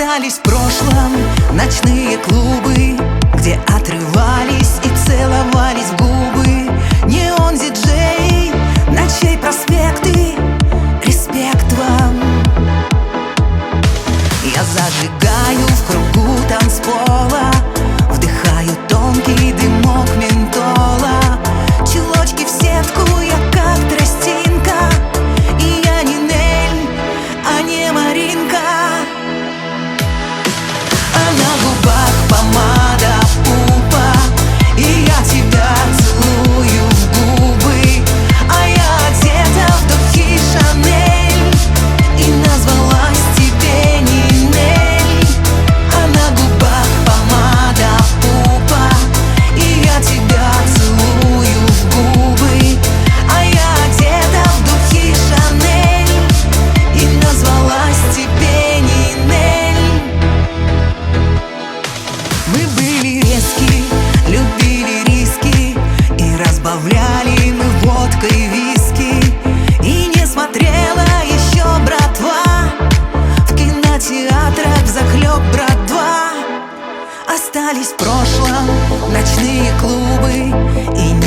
Остались в прошлом ночные клубы, где отрывались и целовались в губы. Неон-диджей, ночей проспекты, респект вам. Я зажигаю в кругу танцпола, вдыхаю тонкий дымок ментола. Чулочки в сетку, я как тростинка, и я не Нель, а не Маринка. А на губах помада пупа, и я тебя целую в губы. А я одета в духи Шанель и назвалась тебе не Нель. А на губах помада пупа, и я тебя целую в губы. А я одета в духи Шанель и назвалась тебе не Нель. Мы были резки, любили риски, и разбавляли мы водкой виски. И не смотрела еще братва в кинотеатрах взахлеб, брат 2. Остались в прошлом ночные клубы, и